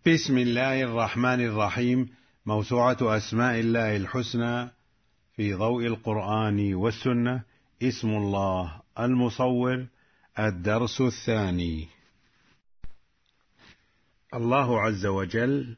بسم الله الرحمن الرحيم. موسوعة أسماء الله الحسنى في ضوء القرآن والسنة. اسم الله المصور. الدرس الثاني. الله عز وجل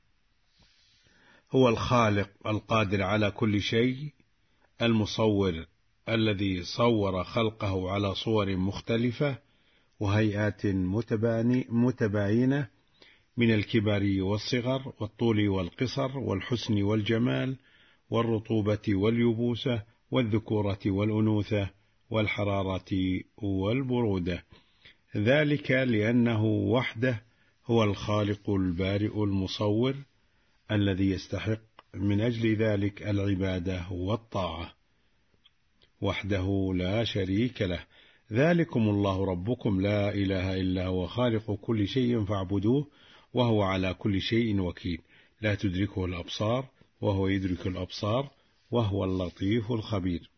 هو الخالق القادر على كل شيء، المصور الذي صور خلقه على صور مختلفة وهيئات متباينة من الكبر والصغر والطول والقصر والحسن والجمال والرطوبة واليبوسة والذكورة والأنوثة والحرارة والبرودة، ذلك لأنه وحده هو الخالق البارئ المصور الذي يستحق من أجل ذلك العبادة والطاعة، وحده لا شريك له. ذلكم الله ربكم لا إله إلا هو خالق كل شيء فاعبدوه وهو على كل شيء وكيل، لا تدركه الأبصار وهو يدرك الأبصار وهو اللطيف الخبير.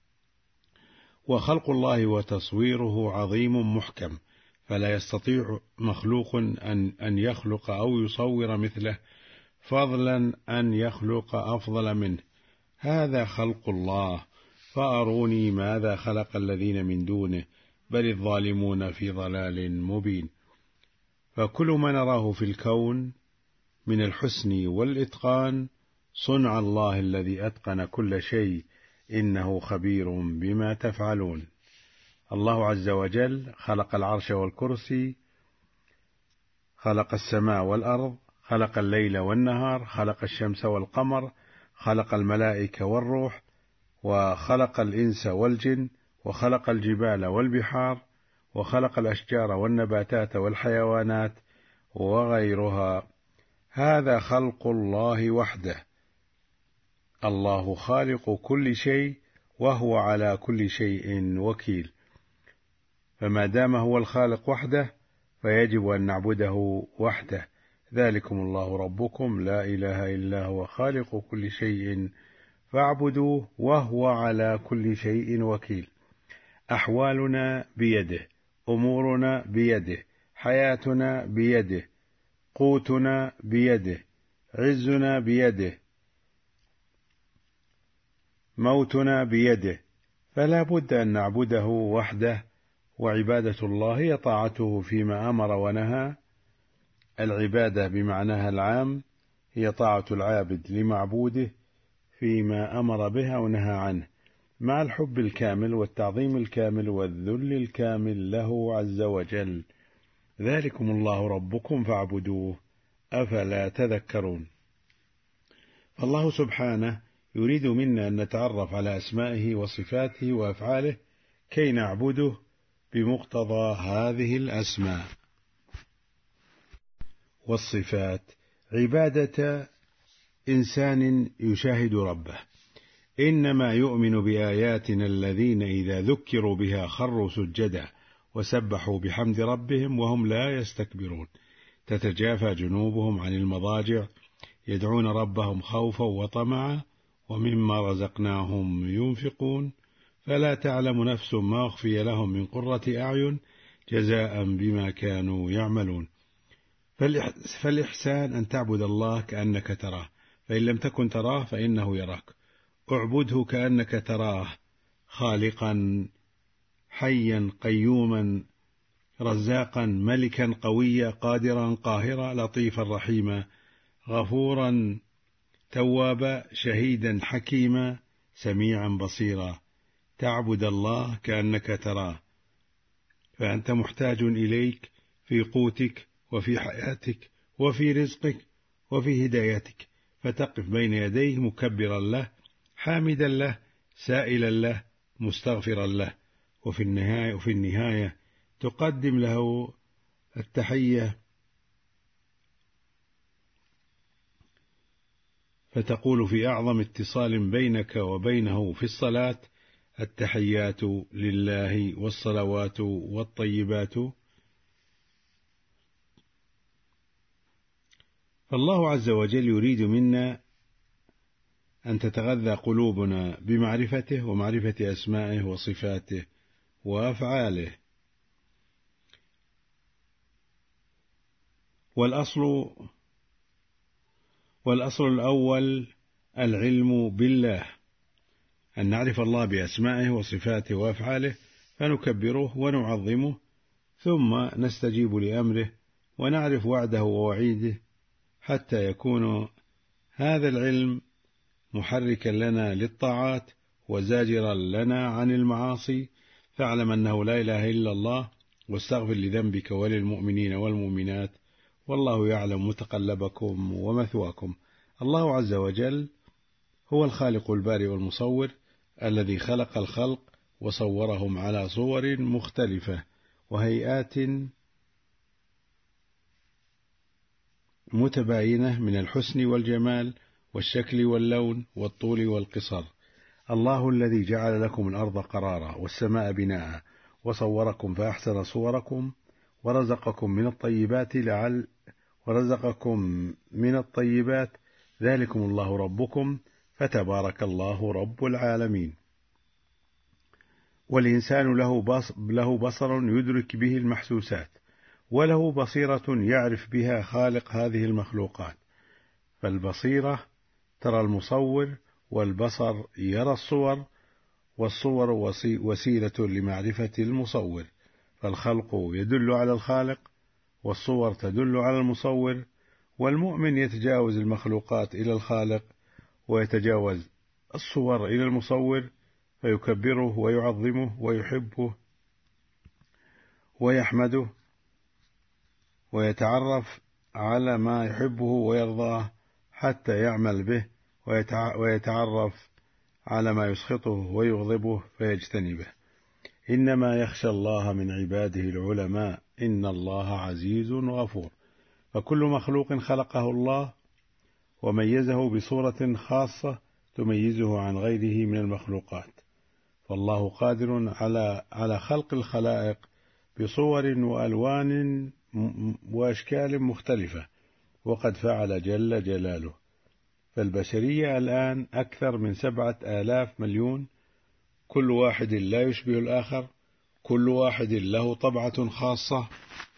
وخلق الله وتصويره عظيم محكم، فلا يستطيع مخلوق أن يخلق أو يصور مثله، فضلا أن يخلق أفضل منه. هذا خلق الله، فأروني ماذا خلق الذين من دونه، بل الظالمون في ضلال مبين. فكل ما نراه في الكون من الحسن والإتقان صنع الله الذي أتقن كل شيء، إنه خبير بما تفعلون. الله عز وجل خلق العرش والكرسي، خلق السماء والأرض، خلق الليل والنهار، خلق الشمس والقمر، خلق الملائكة والروح، وخلق الإنس والجن، وخلق الجبال والبحار، وخلق الأشجار والنباتات والحيوانات وغيرها. هذا خلق الله وحده. الله خالق كل شيء وهو على كل شيء وكيل، فما دام هو الخالق وحده فيجب أن نعبده وحده. ذلكم الله ربكم لا إله إلا هو خالق كل شيء فاعبدوه وهو على كل شيء وكيل. أحوالنا بيده، أمورنا بيده، حياتنا بيده، قوتنا بيده، عزنا بيده، موتنا بيده، فلا بد أن نعبده وحده. وعبادة الله هي طاعته فيما أمر ونهى. العبادة بمعناها العام هي طاعة العابد لمعبوده فيما أمر به ونهى عنه، مع الحب الكامل والتعظيم الكامل والذل الكامل له عز وجل. ذلكم الله ربكم فاعبدوه، أفلا تذكرون. فالله سبحانه يريد منا أن نتعرف على أسمائه وصفاته وأفعاله كي نعبده بمقتضى هذه الأسماء والصفات. عبادة إنسان يشاهد ربه. إنما يؤمن بآياتنا الذين إذا ذكروا بها خروا سجدا وسبحوا بحمد ربهم وهم لا يستكبرون. تتجافى جنوبهم عن المضاجع يدعون ربهم خوفا وطمعا ومما رزقناهم ينفقون. فلا تعلم نفس ما أخفي لهم من قرة أعين جزاء بما كانوا يعملون. فالإحسان أن تعبد الله كأنك تراه، فإن لم تكن تراه فإنه يراك. اعبده كأنك تراه، خالقا حيا قيوما رزاقا ملكا قويا قادرا قاهرا لطيفا رحيما غفورا توابا شهيدا حكيما سميعا بصيرا. تعبد الله كأنك تراه، فأنت محتاج إليك في قوتك وفي حياتك وفي رزقك وفي هدايتك، فتقف بين يديه مكبرا له حامدا له سائلا له مستغفرا له، وفي النهاية تقدم له التحية، فتقول في أعظم اتصال بينك وبينه في الصلاة: التحيات لله والصلوات والطيبات. فالله عز وجل يريد منا أن تتغذى قلوبنا بمعرفته ومعرفة أسمائه وصفاته وأفعاله. والأصل الأول العلم بالله، أن نعرف الله بأسمائه وصفاته وأفعاله فنكبره ونعظمه، ثم نستجيب لأمره ونعرف وعده ووعيده، حتى يكون هذا العلم محركا لنا للطاعات وزاجرا لنا عن المعاصي. فاعلم أنه لا إله إلا الله، واستغفر لذنبك وللمؤمنين والمؤمنات، والله يعلم متقلبكم ومثواكم. الله عز وجل هو الخالق البارئ والمصور، الذي خلق الخلق وصورهم على صور مختلفة وهيئات متباينة من الحسن والجمال والشكل واللون والطول والقصر. الله الذي جعل لكم الأرض قرارا والسماء بناء وصوركم فأحسن صوركم ورزقكم من الطيبات ذلكم الله ربكم فتبارك الله رب العالمين. والإنسان له بصر يدرك به المحسوسات، وله بصيرة يعرف بها خالق هذه المخلوقات، فالبصيرة ترى المصور، والبصر يرى الصور، والصور وسيلة لمعرفة المصور، فالخلق يدل على الخالق والصور تدل على المصور. والمؤمن يتجاوز المخلوقات إلى الخالق، ويتجاوز الصور إلى المصور، فيكبره ويعظمه ويحبه ويحمده ويتعرف على ما يحبه ويرضاه حتى يعمل به، ويتعرف على ما يسخطه ويغضبه فيجتنبه. إنما يخشى الله من عباده العلماء، إن الله عزيز غفور. فكل مخلوق خلقه الله وميزه بصورة خاصة تميزه عن غيره من المخلوقات، فالله قادر على خلق الخلائق بصور وألوان وأشكال مختلفة، وقد فعل جل جلاله. فالبشرية الآن أكثر من 7,000 مليون، كل واحد لا يشبه الآخر، كل واحد له طبعة خاصة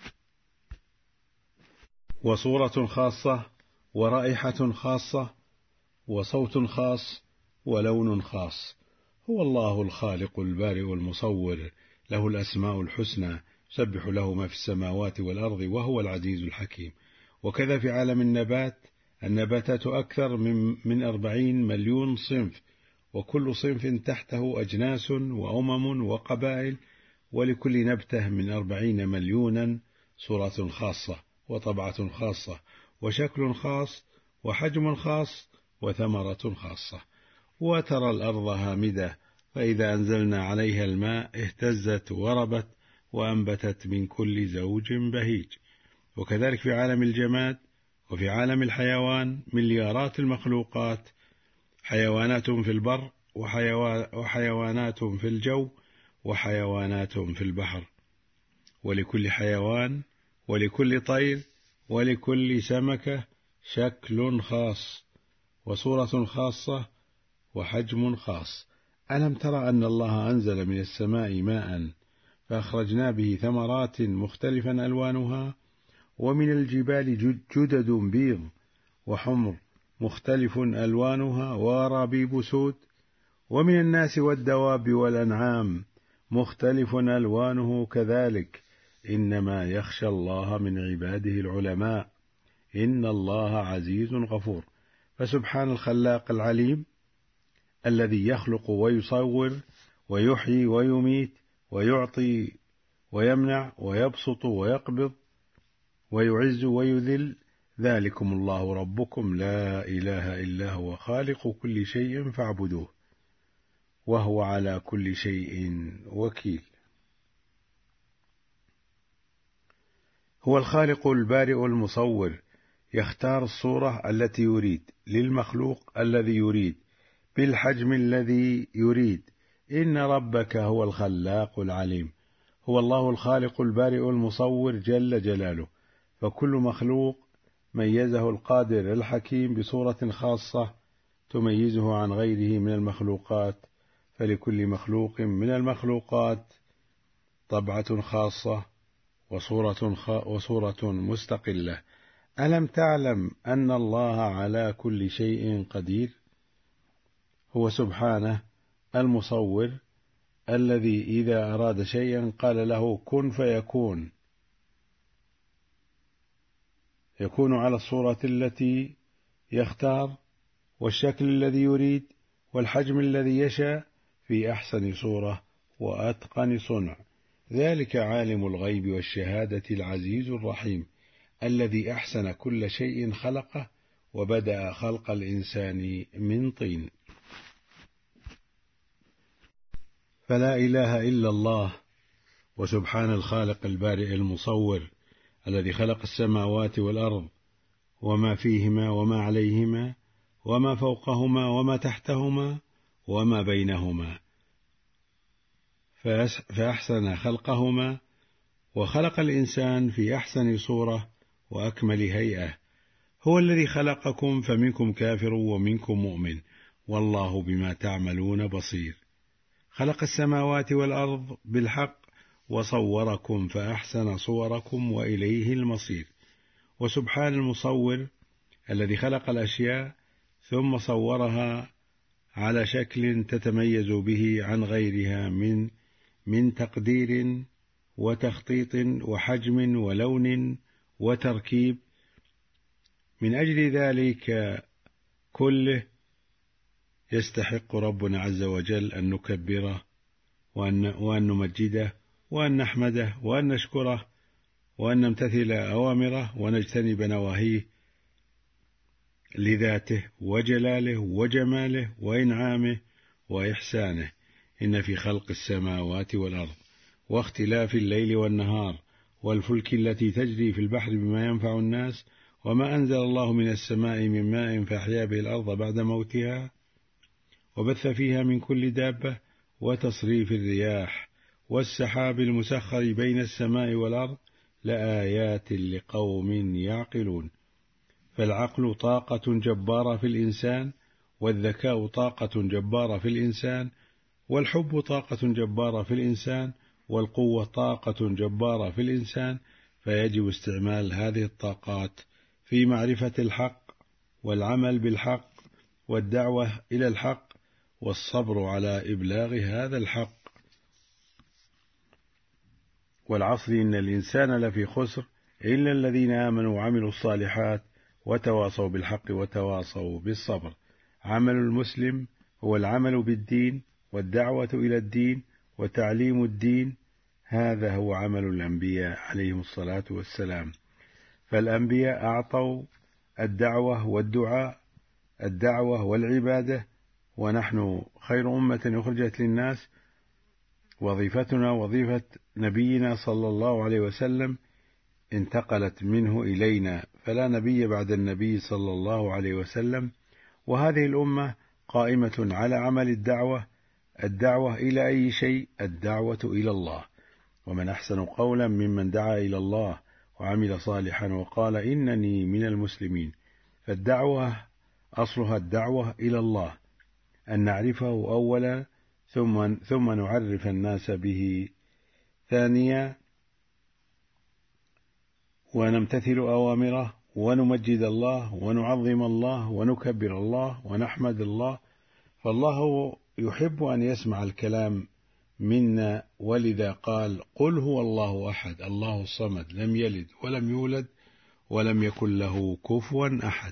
وصورة خاصة ورائحة خاصة وصوت خاص ولون خاص. هو الله الخالق البارئ المصور، له الأسماء الحسنى، يسبح له ما في السماوات والأرض، وهو العزيز الحكيم. وكذا في عالم النباتات أكثر من 40 مليون صنف، وكل صنف تحته أجناس وأمم وقبائل، ولكل نبتة من 40 مليونا صورة خاصة وطبعة خاصة وشكل خاص وحجم خاص وثمرة خاصة. وترى الأرض هامدة، فإذا أنزلنا عليها الماء اهتزت وربت وأنبتت من كل زوج بهيج. وكذلك في عالم الجماد وفي عالم الحيوان مليارات المخلوقات، حيوانات في البر وحيوانات في الجو وحيوانات في البحر، ولكل حيوان ولكل طير ولكل سمكة شكل خاص وصورة خاصة وحجم خاص. ألم ترى أن الله أنزل من السماء ماء فأخرجنا به ثمرات مختلفا ألوانها، ومن الجبال جدد بيض وحمر مختلف ألوانها وربيب سود، ومن الناس والدواب والأنعام مختلف ألوانه كذلك. إنما يخشى الله من عباده العلماء، إن الله عزيز غفور. فسبحان الخلاق العليم الذي يخلق ويصور ويحيي ويميت ويعطي ويمنع ويبسط ويقبض ويعز ويذل، ذلكم الله ربكم لا إله إلا هو خالق كل شيء فاعبدوه وهو على كل شيء وكيل. هو الخالق البارئ المصور، يختار الصورة التي يريد للمخلوق الذي يريد بالحجم الذي يريد. إن ربك هو الخلاق العليم. هو الله الخالق البارئ المصور جل جلاله، فكل مخلوق ميزه القادر الحكيم بصورة خاصة تميزه عن غيره من المخلوقات، فلكل مخلوق من المخلوقات طبعة خاصة وصورة مستقلة ألم تعلم أن الله على كل شيء قدير؟ هو سبحانه المصور الذي إذا أراد شيئا قال له كن فيكون، يكون على الصورة التي يختار والشكل الذي يريد والحجم الذي يشاء في أحسن صورة وأتقن صنع. ذلك عالم الغيب والشهادة العزيز الرحيم الذي أحسن كل شيء خلقه وبدأ خلق الإنسان من طين. فلا إله إلا الله، وسبحان الخالق البارئ المصور الذي خلق السماوات والأرض وما فيهما وما عليهما وما فوقهما وما تحتهما وما بينهما، فأحسن خلقهما وخلق الإنسان في أحسن صورة وأكمل هيئة. هو الذي خلقكم فمنكم كافر ومنكم مؤمن والله بما تعملون بصير. خلق السماوات والأرض بالحق وصوركم فأحسن صوركم وإليه المصير. وسبحان المصور الذي خلق الأشياء ثم صورها على شكل تتميز به عن غيرها من تقدير وتخطيط وحجم ولون وتركيب. من أجل ذلك كله يستحق ربنا عز وجل أن نكبره وأن نمجده وأن نحمده وأن نشكره وأن نمتثل أوامره ونجتنب نواهيه لذاته وجلاله وجماله وإنعامه وإحسانه. إن في خلق السماوات والأرض واختلاف الليل والنهار والفلك التي تجري في البحر بما ينفع الناس وما أنزل الله من السماء من ماء فأحيا به الأرض بعد موتها وبث فيها من كل دابة وتصريف الرياح والسحاب المسخر بين السماء والأرض لآيات لقوم يعقلون. فالعقل طاقة جبارة في الإنسان، والذكاء طاقة جبارة في الإنسان، والحب طاقة جبارة في الإنسان، والقوة طاقة جبارة في الإنسان. فيجب استعمال هذه الطاقات في معرفة الحق والعمل بالحق والدعوة إلى الحق والصبر على إبلاغ هذا الحق. والعصر إن الإنسان لفي خسر إلا الذين آمنوا وعملوا الصالحات وتواصوا بالحق وتواصوا بالصبر. عمل المسلم هو العمل بالدين والدعوة إلى الدين وتعليم الدين، هذا هو عمل الأنبياء عليهم الصلاة والسلام. فالأنبياء أعطوا الدعوة والدعاء، الدعوة والعبادة، ونحن خير أمة أخرجت للناس. وظيفتنا وظيفة نبينا صلى الله عليه وسلم انتقلت منه إلينا، فلا نبي بعد النبي صلى الله عليه وسلم. وهذه الأمة قائمة على عمل الدعوة إلى أي شيء؟ الدعوة إلى الله. ومن أحسن قولا ممن دعا إلى الله وعمل صالحا وقال إنني من المسلمين. فالدعوة أصلها الدعوة إلى الله، أن نعرفه أولا ثم نعرف الناس به ثانيا، ونمتثل أوامره ونمجد الله ونعظم الله ونكبر الله ونحمد الله. فالله يحب أن يسمع الكلام منا، ولذا قال قل هو الله أحد الله الصمد لم يلد ولم يولد ولم يكن له كفوا أحد.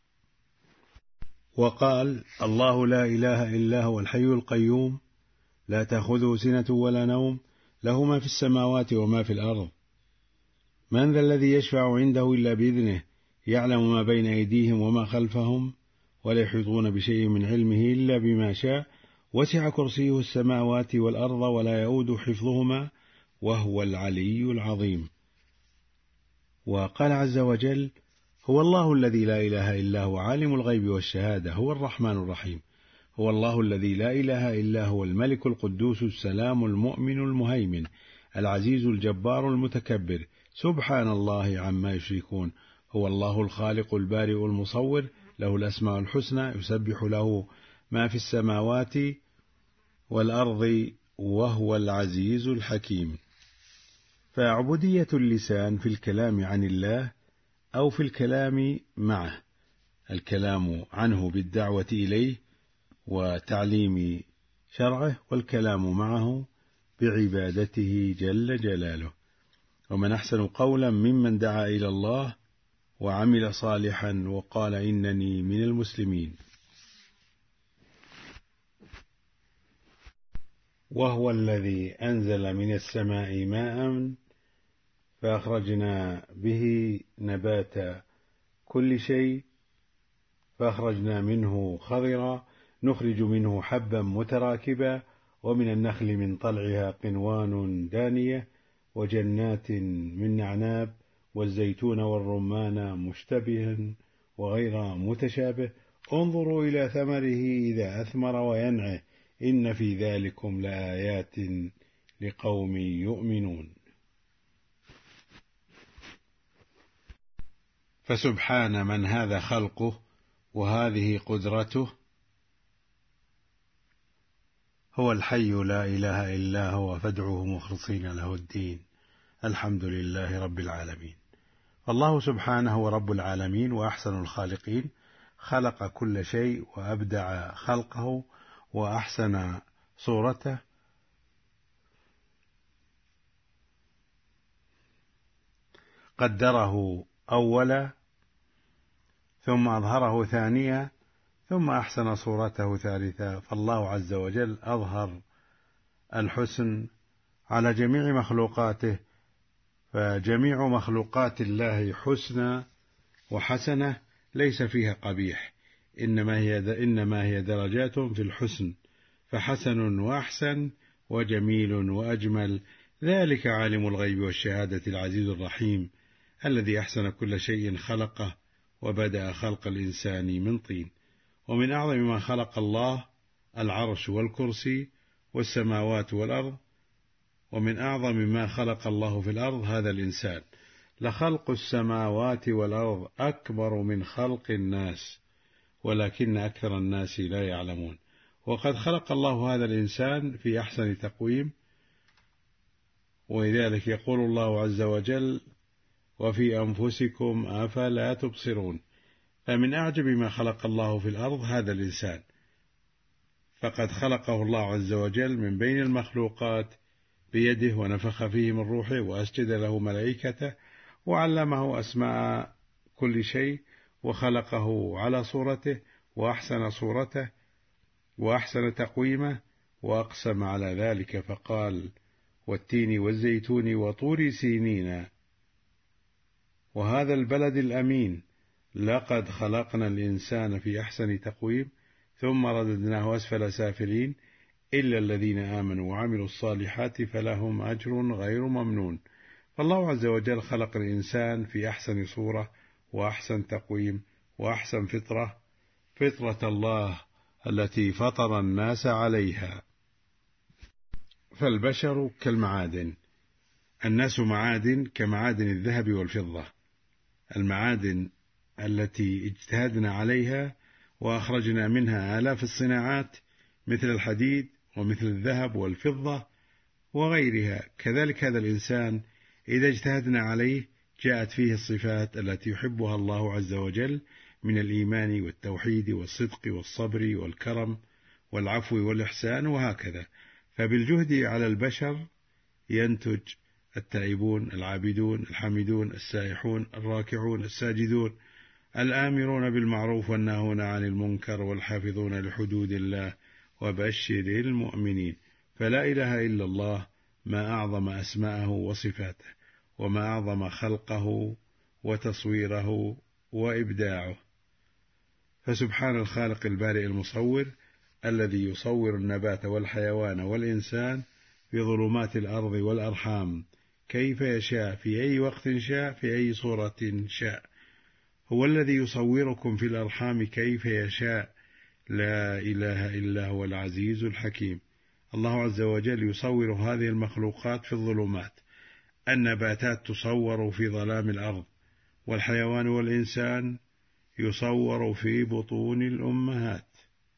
وقال الله لا إله إلا هو الحي القيوم لا تأخذه سنة ولا نوم له ما في السماوات وما في الأرض. من ذا الذي يشفع عنده إلا بإذنه يعلم ما بين أيديهم وما خلفهم ولا يحيطون بشيء من علمه إلا بما شاء وسع كرسيه السماوات والأرض ولا يؤود حفظهما وهو العلي العظيم. وقال عز وجل هو الله الذي لا إله إلا هو عالم الغيب والشهادة هو الرحمن الرحيم. هو الله الذي لا إله إلا هو الملك القدوس السلام المؤمن المهيمن العزيز الجبار المتكبر سبحان الله عما يشركون. هو الله الخالق البارئ المصور له الأسماء الحسنى يسبح له ما في السماوات والأرض وهو العزيز الحكيم. فعبودية اللسان في الكلام عن الله أو في الكلام معه، الكلام عنه بالدعوة إليه وتعليم شرعه، والكلام معه بعبادته جل جلاله. ومن أحسن قولا ممن دعا إلى الله وعمل صالحا وقال إنني من المسلمين. وهو الذي أنزل من السماء ماء فأخرجنا به نبات كل شيء، فأخرجنا منه خضرا نخرج منه حبا متراكبا، ومن النخل من طلعها قنوان دانية، وجنات من نعناب، والزيتون والرمان مشتبها وغير متشابه، انظروا إلى ثمره إذا أثمر وينعه إن في ذلكم لآيات لقوم يؤمنون. فسبحان من هذا خلقه وهذه قدرته، هو الحي لا إله إلا هو فادعوه مخلصين له الدين، الحمد لله رب العالمين. الله سبحانه رب العالمين وأحسن الخالقين، خلق كل شيء وأبدع خلقه وأحسن صورته، قدره أولا ثم أظهره ثانيا ثم أحسن صورته ثالثا. فالله عز وجل أظهر الحسن على جميع مخلوقاته، فجميع مخلوقات الله حسنى وحسنة ليس فيها قبيح، إنما هي درجات في الحسن، فحسن وأحسن وجميل وأجمل، ذلك عالم الغيب والشهادة العزيز الرحيم الذي أحسن كل شيء خلقه وبدأ خلق الإنسان من طين. ومن أعظم ما خلق الله العرش والكرسي والسماوات والأرض، ومن أعظم ما خلق الله في الأرض هذا الإنسان، لخلق السماوات والأرض أكبر من خلق الناس ولكن أكثر الناس لا يعلمون. وقد خلق الله هذا الإنسان في أحسن تقويم، ولذلك يقول الله عز وجل وفي أنفسكم أفلا تبصرون. فمن أعجب ما خلق الله في الأرض هذا الإنسان، فقد خلقه الله عز وجل من بين المخلوقات بيده ونفخ فيه من روحه وأسجد له ملائكته وعلمه أسماء كل شيء وخلقه على صورته وأحسن صورته وأحسن تقويمه، وأقسم على ذلك فقال والتين والزيتون وطور سينين وهذا البلد الأمين لقد خلقنا الإنسان في أحسن تقويم ثم رددناه أسفل سافلين إلا الذين آمنوا وعملوا الصالحات فلهم أجر غير ممنون. فالله عز وجل خلق الإنسان في أحسن صورة وأحسن تقويم وأحسن فطرة الله التي فطر الناس عليها. فالبشر كالمعادن، الناس معادن كمعادن الذهب والفضة، المعادن التي اجتهدنا عليها وأخرجنا منها آلاف الصناعات مثل الحديد ومثل الذهب والفضة وغيرها، كذلك هذا الإنسان إذا اجتهدنا عليه جاءت فيه الصفات التي يحبها الله عز وجل من الإيمان والتوحيد والصدق والصبر والكرم والعفو والإحسان وهكذا. فبالجهد على البشر ينتج التائبون العابدون الحامدون السائحون الراكعون الساجدون الآمرون بالمعروف والناهون عن المنكر والحافظون لحدود الله وبشر المؤمنين. فلا إله إلا الله، ما أعظم أسماءه وصفاته، وما أعظم خلقه وتصويره وإبداعه. فسبحان الخالق البارئ المصور الذي يصور النبات والحيوان والإنسان في ظلمات الأرض والأرحام كيف يشاء في أي وقت شاء في أي صورة شاء، هو الذي يصوركم في الأرحام كيف يشاء، لا إله إلا هو العزيز الحكيم. الله عز وجل يصور هذه المخلوقات في الظلمات، النباتات تصور في ظلام الأرض، والحيوان والإنسان يصور في بطون الأمهات.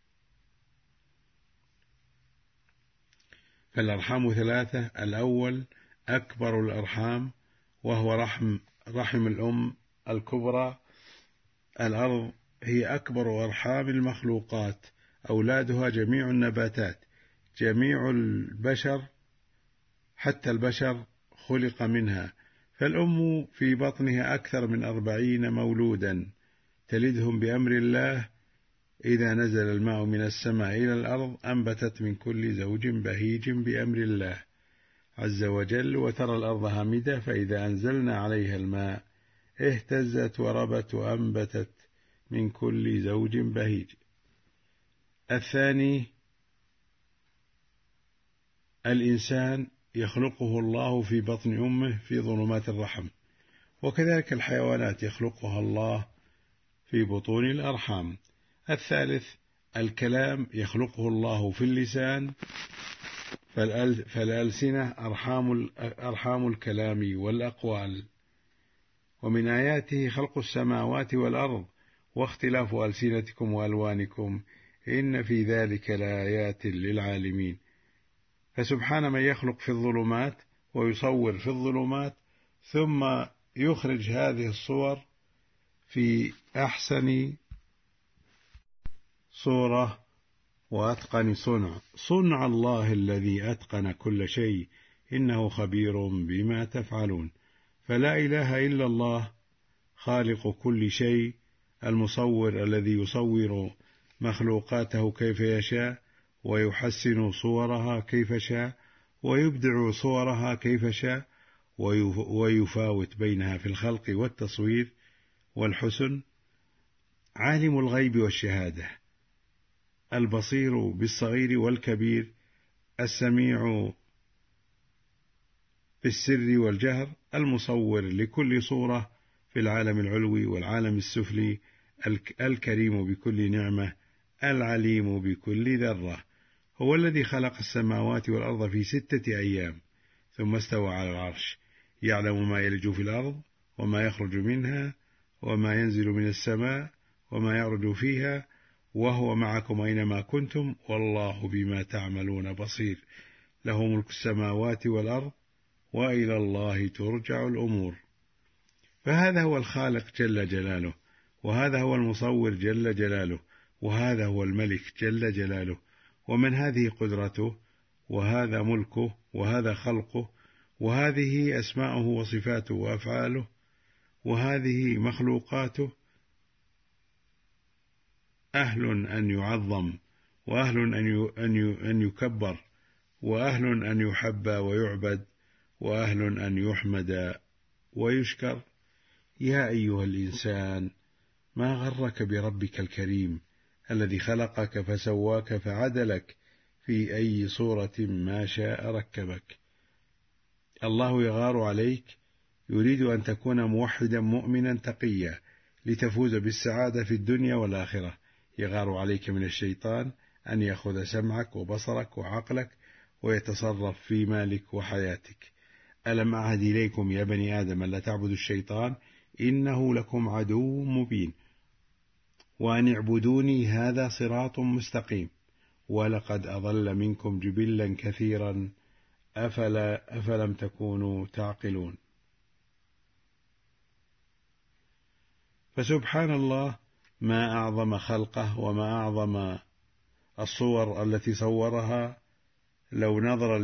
فالأرحام ثلاثة: الأول أكبر الأرحام وهو رحم الأم الكبرى. الأرض هي أكبر أرحام المخلوقات، أولادها جميع النباتات، جميع البشر، حتى البشر خلق منها. فالأم في بطنها أكثر من 40 مولودا تلدهم بأمر الله. إذا نزل الماء من السماء إلى الأرض أنبتت من كل زوج بهيج بأمر الله عز وجل. وترى الأرض هامدة فإذا أنزلنا عليها الماء اهتزت وربت وأنبتت من كل زوج بهيج. الثاني، الإنسان يخلقه الله في بطن أمه في ظلمات الرحم، وكذلك الحيوانات يخلقها الله في بطون الأرحام. الثالث، الكلام يخلقه الله في اللسان، فالألسنة أرحام الكلام والأقوال. ومن آياته خلق السماوات والأرض واختلاف ألسنتكم وألوانكم إن في ذلك لآيات للعالمين. فسبحان من يخلق في الظلمات ويصور في الظلمات، ثم يخرج هذه الصور في أحسن صورة وأتقن صنع الله الذي أتقن كل شيء إنه خبير بما تفعلون. فلا إله إلا الله خالق كل شيء، المصور الذي يصور مخلوقاته كيف يشاء، ويحسن صورها كيف شاء، ويبدع صورها كيف شاء، ويفاوت بينها في الخلق والتصوير والحسن. عالم الغيب والشهادة، البصير بالصغير والكبير، السميع بالسر والجهر، المصور لكل صورة في العالم العلوي والعالم السفلي، الكريم بكل نعمة، العليم بكل ذرة. هو الذي خلق السماوات والأرض في 6 أيام ثم استوى على العرش، يعلم ما يلج في الأرض وما يخرج منها وما ينزل من السماء وما يعرج فيها، وهو معكم أينما كنتم والله بما تعملون بصير. له ملك السماوات والأرض وإلى الله ترجع الأمور. فهذا هو الخالق جل جلاله، وهذا هو المصور جل جلاله، وهذا هو الملك جل جلاله. ومن هذه قدرته، وهذا ملكه، وهذا خلقه، وهذه أسماؤه وصفاته وأفعاله، وهذه مخلوقاته، أهل أن يعظم، وأهل أن يكبر، وأهل أن يحب ويعبد، وأهل أن يحمد ويشكر. يا أيها الإنسان ما غرك بربك الكريم الذي خلقك فسواك فعدلك في أي صورة ما شاء ركبك. الله يغار عليك، يريد أن تكون موحدا مؤمنا تقيا لتفوز بالسعادة في الدنيا والآخرة. يغار عليك من الشيطان أن يأخذ سمعك وبصرك وعقلك ويتصرف في مالك وحياتك. ألم أعهد إليكم يا بني آدم لا تعبدوا الشيطان إنه لكم عدو مبين وأن اعبدوني هذا صراط مستقيم. ولقد أضل منكم جبلا كثيرا أفلم تكونوا تعقلون. فسبحان الله، ما أعظم خلقه وما أعظم الصور التي صورها. لو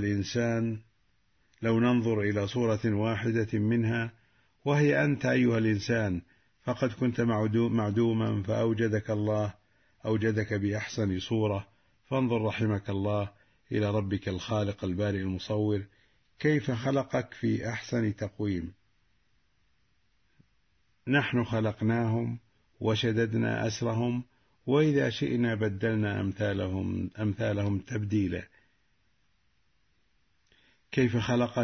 ننظر إلى صورة واحدة منها، وهي أنت أيها الإنسان، فقد كنت معدوما فأوجدك الله، أوجدك بأحسن صورة. فانظر رحمك الله إلى ربك الخالق البارئ المصور كيف خلقك في أحسن تقويم. نحن خلقناهم وشددنا أسرهم، وإذا شئنا بدلنا أمثالهم تبديلا. كيف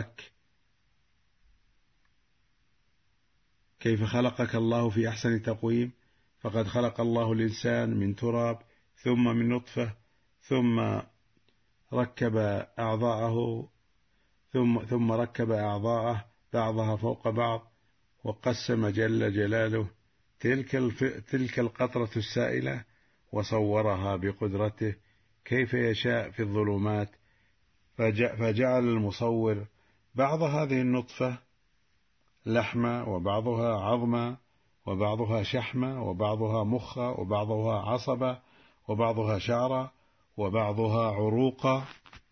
خلقك الله في أحسن تقويم. فقد خلق الله الإنسان من تراب، ثم من نطفة، ثم ركب أعضاءه بعضها فوق بعض، وقسم جل جلاله تلك القطرة السائلة وصورها بقدرته كيف يشاء في الظلمات. فجعل المصور بعض هذه النطفة لحما وبعضها عظما، وبعضها شحمة، وبعضها مخة، وبعضها عصبة، وبعضها شعرة، وبعضها عروقا،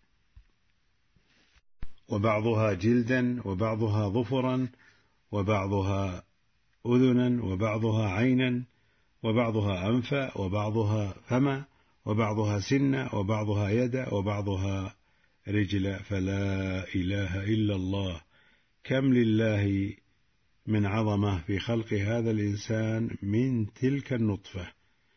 وبعضها جلدا، وبعضها ظفرا، وبعضها أذنا، وبعضها عينا، وبعضها أنفا، وبعضها فما، وبعضها سنة، وبعضها يد، وبعضها رجل. فلا إله إلا الله. كم لله من عظمة في خلق هذا الإنسان من تلك النطفة.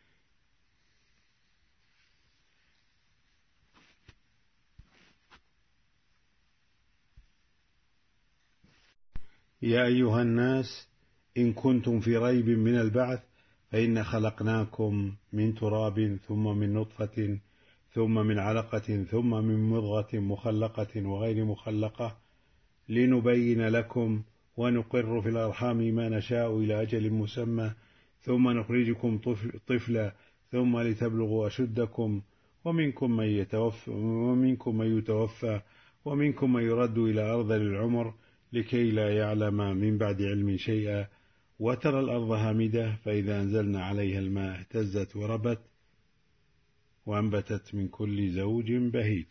يا أيها الناس إن كنتم في ريب من البعث فإن خلقناكم من تراب ثم من نطفة ثم من علقة ثم من مضغة مخلقة وغير مخلقة لنبين لكم ونقر في الأرحام ما نشاء إلى أجل مسمى ثم نخرجكم طفلا ثم لتبلغوا أشدكم ومنكم من يتوفى ومنكم من يرد إلى أرذل العمر لكي لا يعلم من بعد علم شيئا. وترى الأرض هامدة فإذا أنزلنا عليها الماء اهتزت وربت وأنبتت من كل زوج بهيج.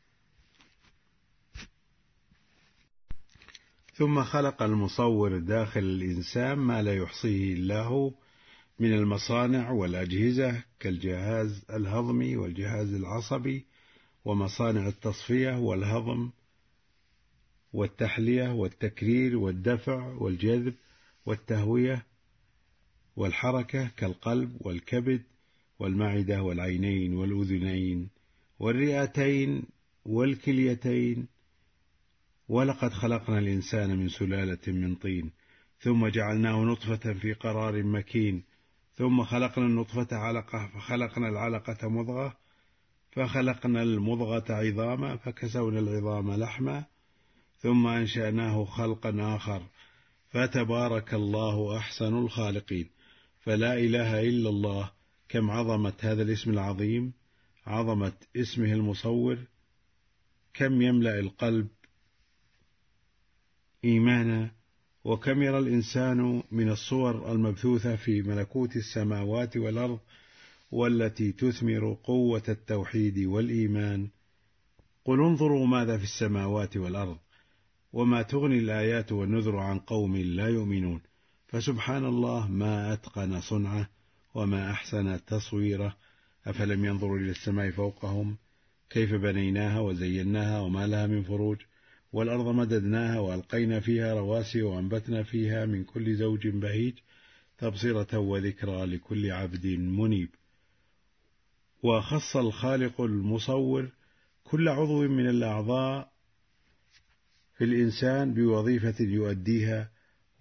ثم خلق المصور داخل الإنسان ما لا يحصيه الله من المصانع والأجهزة كالجهاز الهضمي والجهاز العصبي ومصانع التصفية والهضم والتحلية والتكرير والدفع والجذب والتهوية والحركة كالقلب والكبد والمعدة والعينين والأذنين والرئتين والكليتين. ولقد خلقنا الإنسان من سلالة من طين ثم جعلناه نطفة في قرار مكين ثم خلقنا النطفة علقة فخلقنا العلقة مضغة فخلقنا المضغة عظاما فكسونا العظام لحما ثم أنشأناه خلقا آخر فتبارك الله أحسن الخالقين. فلا إله إلا الله. كم عظمة هذا الاسم العظيم، عظمة اسمه المصور، كم يملأ القلب إيمانا، وكم يرى الإنسان من الصور المبثوثة في ملكوت السماوات والأرض والتي تثمر قوة التوحيد والإيمان. قل انظروا ماذا في السماوات والأرض وما تغني الآيات والنذر عن قوم لا يؤمنون. فسبحان الله ما أتقن صنعه وما أحسن تصويره. أفلم ينظروا إلى السماء فوقهم كيف بنيناها وزيناها وما لها من فروج والأرض مددناها وألقينا فيها رواسي وأنبتنا فيها من كل زوج بهيج تبصرة وذكرى لكل عبد منيب. وخص الخالق المصور كل عضو من الأعضاء في الإنسان بوظيفة يؤديها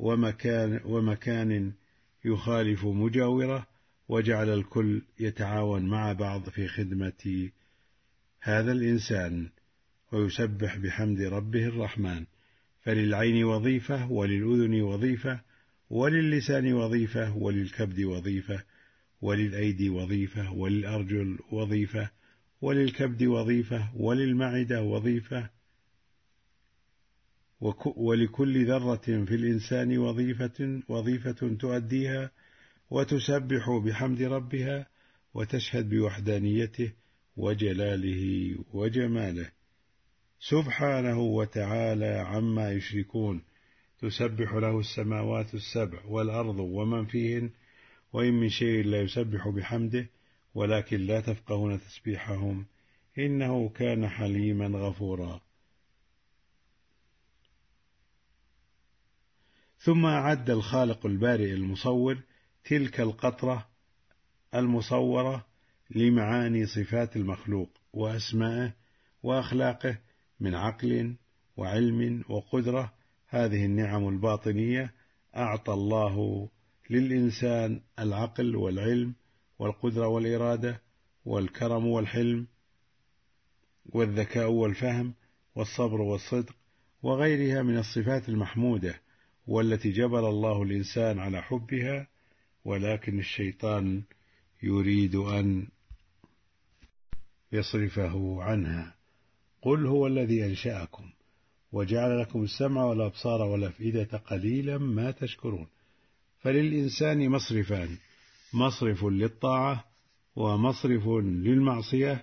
ومكان يخالف مجاوره، وجعل الكل يتعاون مع بعض في خدمة هذا الإنسان ويسبح بحمد ربه الرحمن. فللعين وظيفة وللأذن وظيفة وللسان وظيفة وللكبد وظيفة وللأيدي وظيفة وللأرجل وظيفة وللكبد وظيفة وللمعدة وظيفة ولكل ذرة في الإنسان وظيفة تؤديها وتسبح بحمد ربها وتشهد بوحدانيته وجلاله وجماله سبحانه وتعالى عما يشركون. تسبح له السماوات السبع والأرض ومن فيهن وإن من شيء لا يسبح بحمده ولكن لا تفقهون تسبيحهم إنه كان حليما غفورا. ثم أعد الخالق البارئ المصور تلك القطرة المصورة لمعاني صفات المخلوق وأسمائه وأخلاقه من عقل وعلم وقدرة. هذه النعم الباطنية أعطى الله للإنسان العقل والعلم والقدرة والإرادة والكرم والحلم والذكاء والفهم والصبر والصدق وغيرها من الصفات المحمودة والتي جبل الله الإنسان على حبها، ولكن الشيطان يريد أن يصرفه عنها. قل هو الذي أنشأكم وجعل لكم السمع والأبصار والأفئدة قليلا ما تشكرون. فللإنسان مصرفان: مصرف للطاعة ومصرف للمعصية،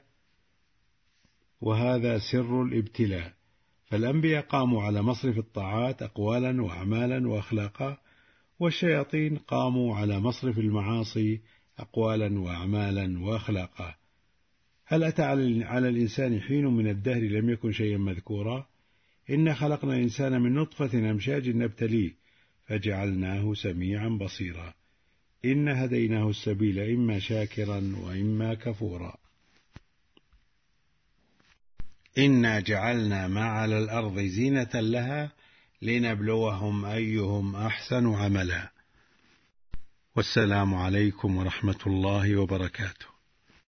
وهذا سر الابتلاء. فالأنبياء قاموا على مصرف الطاعات أقوالا وأعمالا وأخلاقا، والشياطين قاموا على مصرف المعاصي أقوالا وأعمالا وأخلاقا. هل أتى على الإنسان حين من الدهر لم يكن شيئا مذكورا؟ إنا خلقنا الإنسان من نطفة أمشاج نبتليه فجعلناه سميعا بصيرا. إنا هديناه السبيل إما شاكرا وإما كفورا. إنا جعلنا ما على الأرض زينة لها لنبلوهم أيهم أحسن عملا. والسلام عليكم ورحمة الله وبركاته.